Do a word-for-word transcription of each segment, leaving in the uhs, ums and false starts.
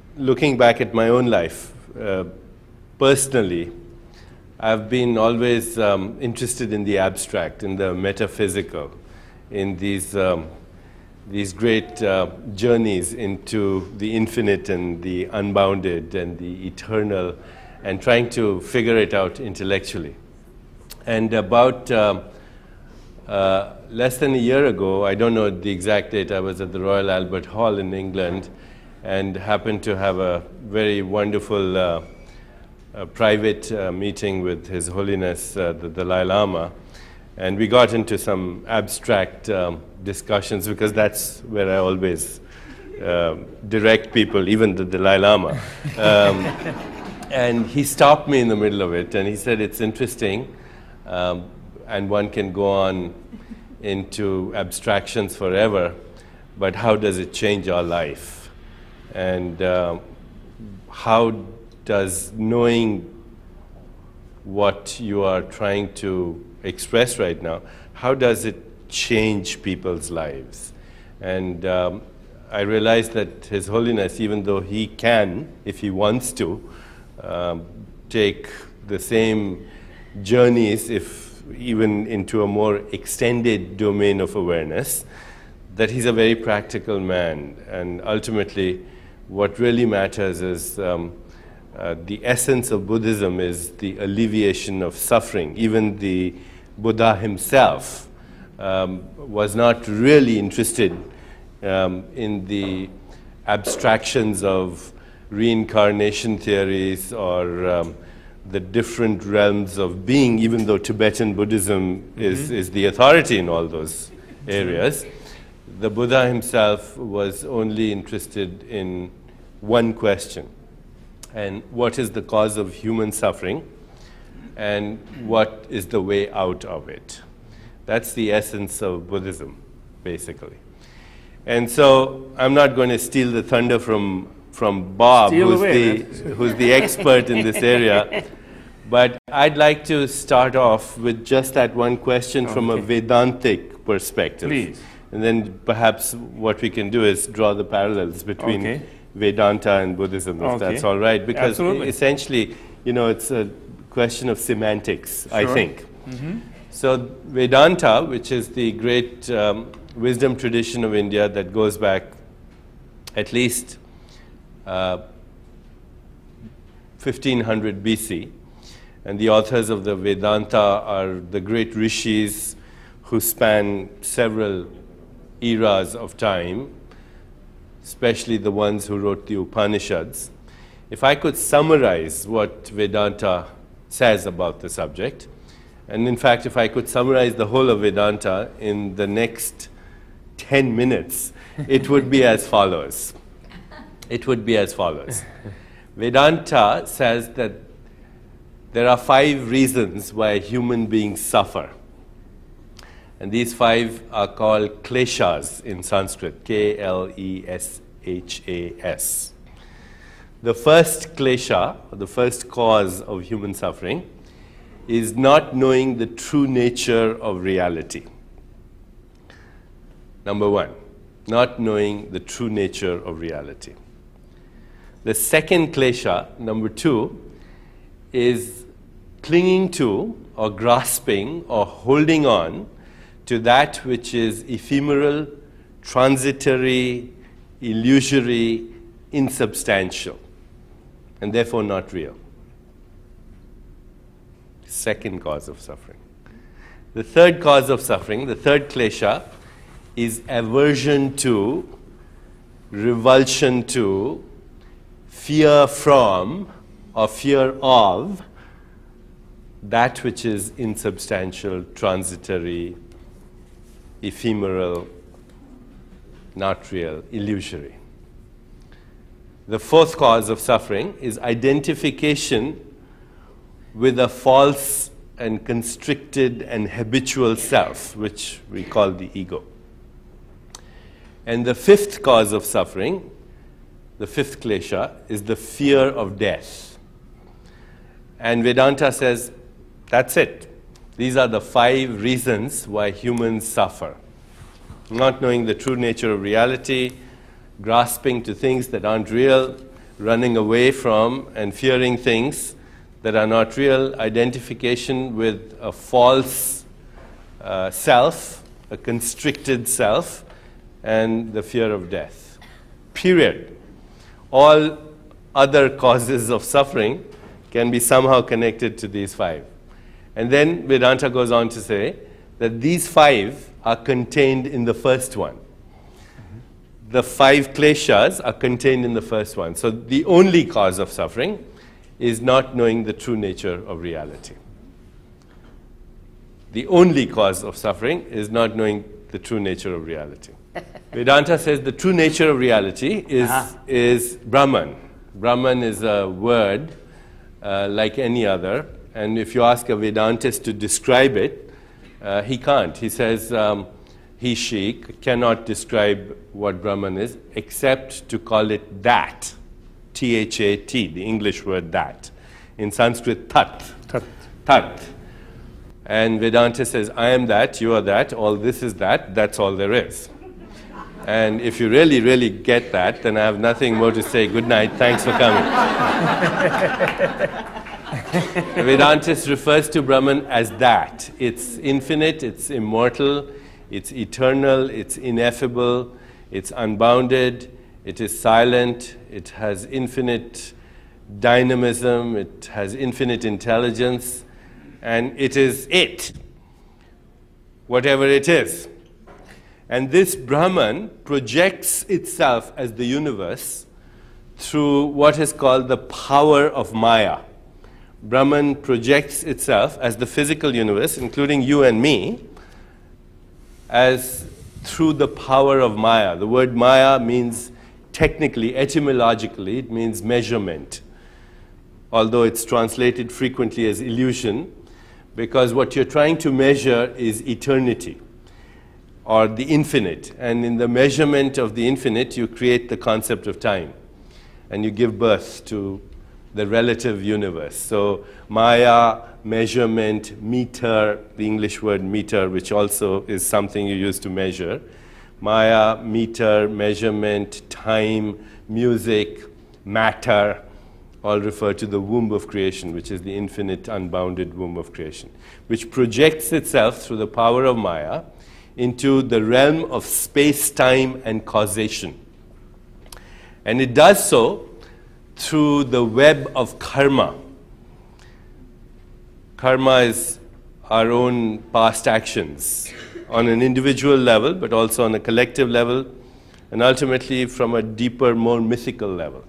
looking back at my own life, uh, personally, I've been always um, interested in the abstract, in the metaphysical, in these um, these great uh, journeys into the infinite and the unbounded and the eternal, and trying to figure it out intellectually. And about uh, uh, less than a year ago, I don't know the exact date, I was at the Royal Albert Hall in England and happened to have a very wonderful uh, a private uh, meeting with His Holiness uh, the Dalai Lama, and we got into some abstract um, discussions, because that's where I always uh, direct people, even the Dalai Lama. Um, and he stopped me in the middle of it, and he said, it's interesting, um, and one can go on into abstractions forever, but how does it change our life? And uh, how does knowing what you are trying to express right now, how does it change people's lives? And um, I realized that His Holiness, even though he can, if he wants to, um, take the same journeys, if even into a more extended domain of awareness, that he's a very practical man. And ultimately, what really matters is um, Uh, the essence of Buddhism is the alleviation of suffering. Even the Buddha himself um, was not really interested um, in the abstractions of reincarnation theories or um, the different realms of being, even though Tibetan Buddhism mm-hmm. is, is the authority in all those areas. The Buddha himself was only interested in one question. And what is the cause of human suffering, and what is the way out of it? That's the essence of Buddhism, basically. And so I'm not going to steal the thunder from, from Bob, who's the, who's the expert in this area, but I'd like to start off with just that one question okay. from a Vedantic perspective. Please. And then perhaps what we can do is draw the parallels between okay. Vedanta and Buddhism, if okay. that's all right. Because Absolutely. essentially, you know, it's a question of semantics, sure. I think. Mm-hmm. So Vedanta, which is the great um, wisdom tradition of India that goes back at least uh, fifteen hundred B C, and the authors of the Vedanta are the great rishis who span several eras of time, especially the ones who wrote the Upanishads. If I could summarize what Vedanta says about the subject, and in fact, if I could summarize the whole of Vedanta in the next ten minutes, it would be as follows. It would be as follows. Vedanta says that there are five reasons why human beings suffer. And these five are called kleshas in Sanskrit, K L E S H A S. The first klesha, or the first cause of human suffering, is not knowing the true nature of reality. Number one, not knowing the true nature of reality. The second klesha, number two, is clinging to, or grasping, or holding on to that which is ephemeral, transitory, illusory, insubstantial, and therefore not real. Second cause of suffering. The third cause of suffering, the third klesha, is aversion to, revulsion to, fear from, or fear of that which is insubstantial, transitory, ephemeral, not real, illusory. The fourth cause of suffering is identification with a false and constricted and habitual self, which we call the ego. And the fifth cause of suffering, the fifth klesha, is the fear of death. And Vedanta says, that's it. These are the five reasons why humans suffer. Not knowing the true nature of reality, grasping to things that aren't real, running away from and fearing things that are not real, identification with a false uh, self, a constricted self, and the fear of death. Period. All other causes of suffering can be somehow connected to these five. And then Vedanta goes on to say that these five are contained in the first one. Mm-hmm. The five kleshas are contained in the first one. So the only cause of suffering is not knowing the true nature of reality. The only cause of suffering is not knowing the true nature of reality. Vedanta says the true nature of reality is, uh-huh. is Brahman. Brahman is a word uh, like any other, and if you ask a Vedantist to describe it, uh, he can't. He says um, he, she cannot describe what Brahman is except to call it that. T H A T, the English word that. In Sanskrit, tat. Tat. Tat. And Vedanta says, I am that, you are that, all this is that, that's all there is. And if you really, really get that, then I have nothing more to say. Good night, thanks for coming. The Vedantist refers to Brahman as that. It's infinite, it's immortal, it's eternal, it's ineffable, it's unbounded, it is silent, it has infinite dynamism, it has infinite intelligence, and it is it, whatever it is. And this Brahman projects itself as the universe through what is called the power of Maya. Brahman projects itself as the physical universe, including you and me, as through the power of Maya. The word Maya means technically, etymologically, it means measurement, although it's translated frequently as illusion, because what you're trying to measure is eternity, or the infinite. And in the measurement of the infinite, you create the concept of time, and you give birth to the relative universe. So Maya, measurement, meter, the English word meter, which also is something you use to measure. Maya, meter, measurement, time, music, matter, all refer to the womb of creation, which is the infinite, unbounded womb of creation, which projects itself through the power of Maya into the realm of space, time, and causation. And it does so through the web of karma. Karma is our own past actions on an individual level, but also on a collective level, and ultimately from a deeper, more mythical level.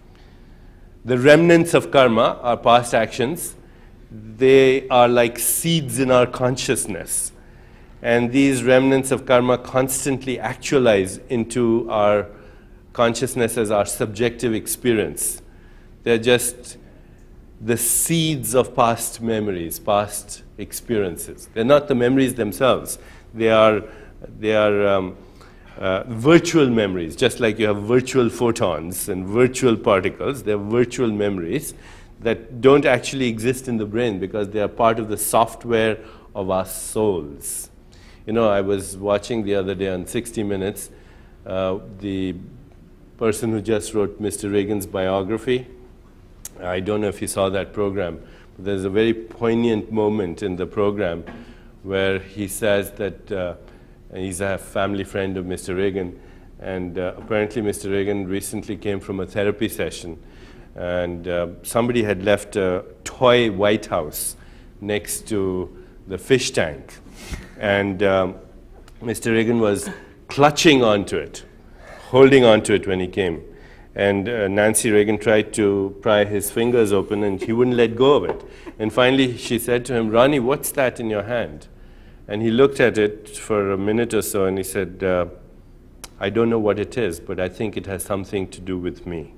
The remnants of karma, our past actions, they are like seeds in our consciousness. And these remnants of karma constantly actualize into our consciousness as our subjective experience. They're just the seeds of past memories, past experiences. They're not the memories themselves. They are, they are um, uh, virtual memories, just like you have virtual photons and virtual particles. They're virtual memories that don't actually exist in the brain because they are part of the software of our souls. You know, I was watching the other day on sixty minutes, uh, the person who just wrote Mister Reagan's biography. I don't know if you saw that program, but there's a very poignant moment in the program where he says that uh, he's a family friend of Mister Reagan, and uh, apparently Mister Reagan recently came from a therapy session, and uh, somebody had left a toy White House next to the fish tank, and um, Mister Reagan was clutching onto it, holding onto it when he came. And uh, Nancy Reagan tried to pry his fingers open, and he wouldn't let go of it. And finally, she said to him, "Ronnie, what's that in your hand?" And he looked at it for a minute or so, and he said, uh, "I don't know what it is, but I think it has something to do with me.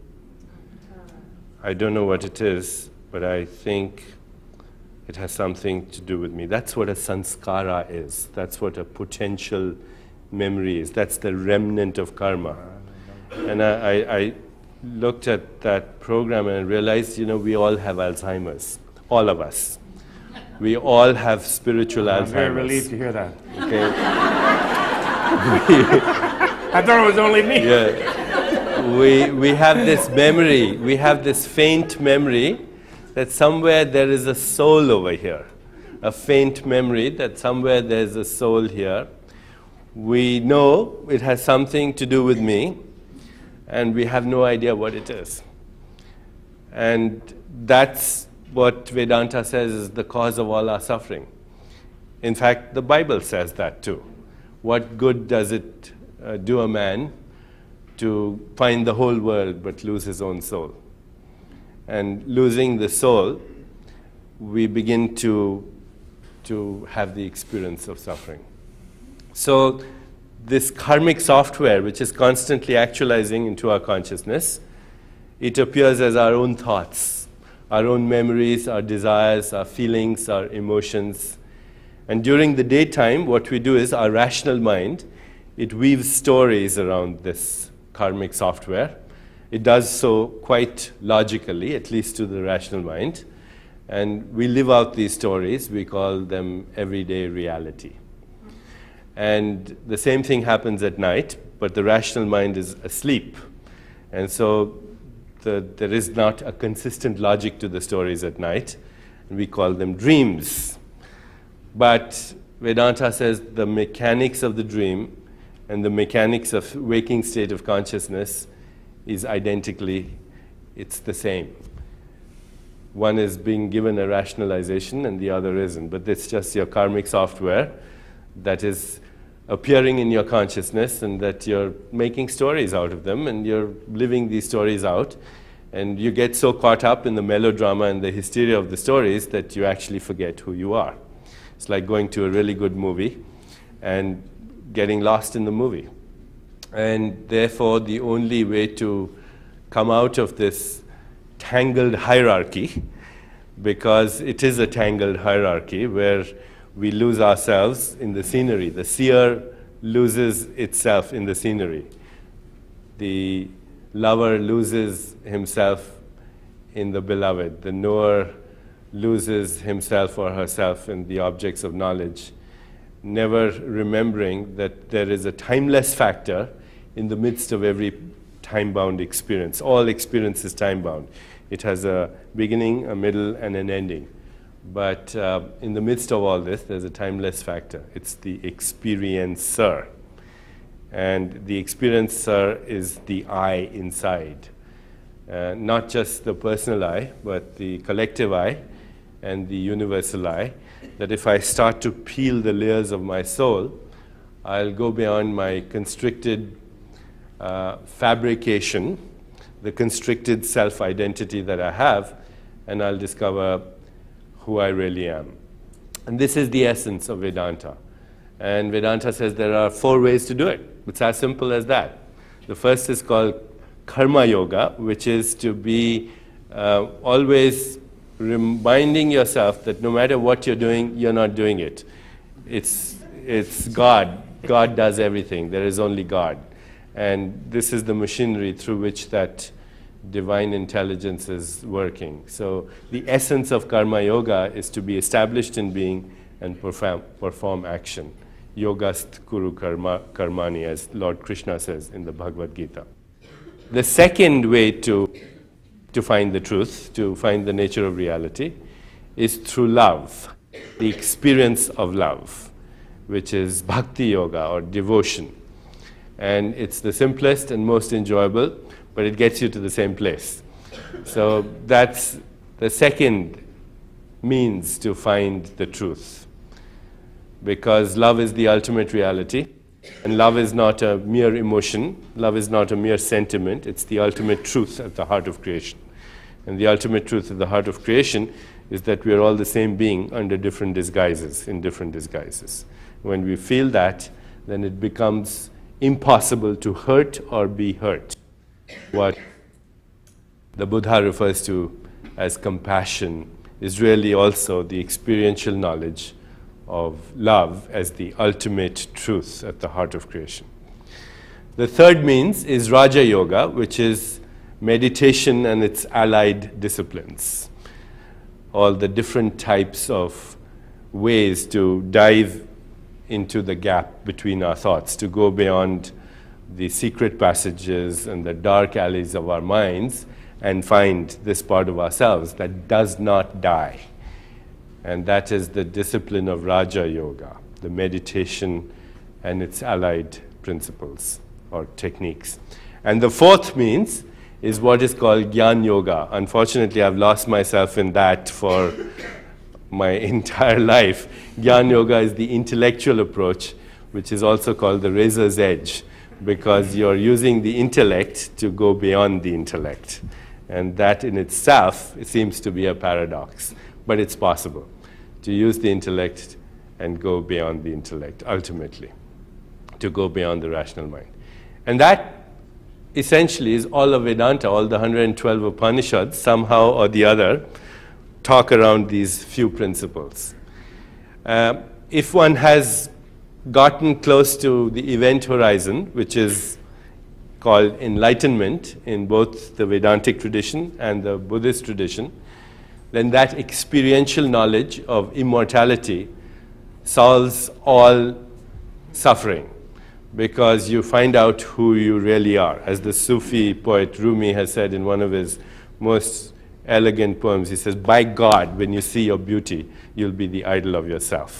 I don't know what it is, but I think it has something to do with me." That's what a sanskara is. That's what a potential memory is. That's the remnant of karma. And I, I, I looked at that program and I realized, you know, we all have Alzheimer's, all of us. We all have spiritual I'm Alzheimer's. very relieved to hear that. Okay. I thought it was only me. Yeah. we, we have this memory, we have this faint memory that somewhere there is a soul over here. A faint memory that somewhere there's a soul here. We know it has something to do with me, and we have no idea what it is. And that's what Vedanta says is the cause of all our suffering. In fact, the Bible says that too. What good does it uh, do a man to find the whole world but lose his own soul? And losing the soul, we begin to, to have the experience of suffering. So this karmic software, which is constantly actualizing into our consciousness, it appears as our own thoughts, our own memories, our desires, our feelings, our emotions. And during the daytime, what we do is our rational mind, it weaves stories around this karmic software. It does so quite logically, at least to the rational mind. And we live out these stories. We call them everyday reality. And the same thing happens at night, but the rational mind is asleep. And so the, there is not a consistent logic to the stories at night. And we call them dreams. But Vedanta says the mechanics of the dream and the mechanics of waking state of consciousness is identically, it's the same. One is being given a rationalization and the other isn't, but it's just your karmic software that is appearing in your consciousness and that you're making stories out of them and you're living these stories out, and you get so caught up in the melodrama and the hysteria of the stories that you actually forget who you are. It's like going to a really good movie and getting lost in the movie. And therefore, the only way to come out of this tangled hierarchy, because it is a tangled hierarchy where we lose ourselves in the scenery. The seer loses itself in the scenery. The lover loses himself in the beloved. The knower loses himself or herself in the objects of knowledge, never remembering that there is a timeless factor in the midst of every time-bound experience. All experience is time-bound. It has a beginning, a middle, and an ending. But uh, in the midst of all this, there's a timeless factor. It's the experiencer. And the experiencer is the I inside. Uh, not just the personal I, but the collective I and the universal I. That if I start to peel the layers of my soul, I'll go beyond my constricted uh, fabrication, the constricted self-identity that I have, and I'll discover who I really am. And this is the essence of Vedanta. And Vedanta says there are four ways to do it. It's as simple as that. The first is called Karma Yoga, which is to be uh, always reminding yourself that no matter what you're doing, you're not doing it. It's, it's God. God does everything. There is only God. And this is the machinery through which that divine intelligence is working. So the essence of Karma Yoga is to be established in being and perform, perform action. Yogast kuru karma, karmani, as Lord Krishna says in the Bhagavad Gita. The second way to, to find the truth, to find the nature of reality, is through love, the experience of love, which is Bhakti Yoga or devotion. And it's the simplest and most enjoyable, but it gets you to the same place. So that's the second means to find the truth. Because love is the ultimate reality, and love is not a mere emotion, love is not a mere sentiment, it's the ultimate truth at the heart of creation. And the ultimate truth at the heart of creation is that we are all the same being under different disguises, in different disguises. When we feel that, then it becomes impossible to hurt or be hurt. What the Buddha refers to as compassion is really also the experiential knowledge of love as the ultimate truth at the heart of creation. The third means is Raja Yoga, which is meditation and its allied disciplines. All the different types of ways to dive into the gap between our thoughts, to go beyond the secret passages and the dark alleys of our minds and find this part of ourselves that does not die. And that is the discipline of Raja Yoga, the meditation and its allied principles or techniques. And the fourth means is what is called Gyan Yoga. Unfortunately, I've lost myself in that for my entire life. Gyan Yoga is the intellectual approach, which is also called the razor's edge, because you're using the intellect to go beyond the intellect. And that in itself, it seems to be a paradox, but it's possible to use the intellect and go beyond the intellect, ultimately, to go beyond the rational mind. And that essentially is all of Vedanta. All the one hundred twelve Upanishads, somehow or the other, talk around these few principles. Uh, if one has gotten close to the event horizon, which is called enlightenment in both the Vedantic tradition and the Buddhist tradition, then that experiential knowledge of immortality solves all suffering, because you find out who you really are. As the Sufi poet Rumi has said in one of his most elegant poems, he says, by God, when you see your beauty, you'll be the idol of yourself.